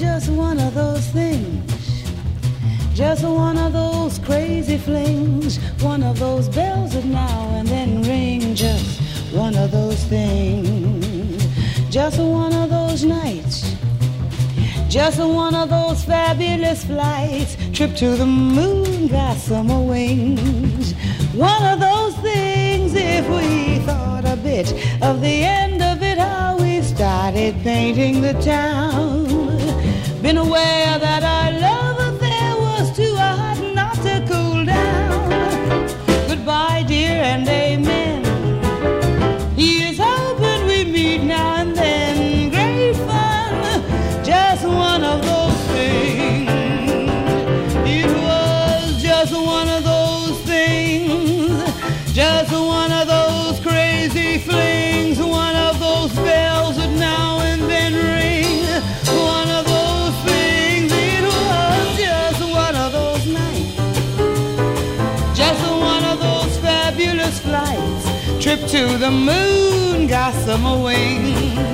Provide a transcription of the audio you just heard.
just one of those things. Just one of those crazy flings. One of those bells that now and then ring. Just one of those things. Just one of those nights. Just one of those fabulous flights. Trip to the moon, gossamer wings. One of those things. If we thought a bit of the end of it, how we started painting the town. Been aware that our love affair was too hot not to cool down. Goodbye, dear, and amen. Here's hoping we meet now and then. Great fun, just one of those things. It was just one of those things. Just one of those crazy flings. One of those bells that now and then ring. One of those things. It was just one of those nights. Just one of those fabulous flights. Trip to the moon, gossamer wings.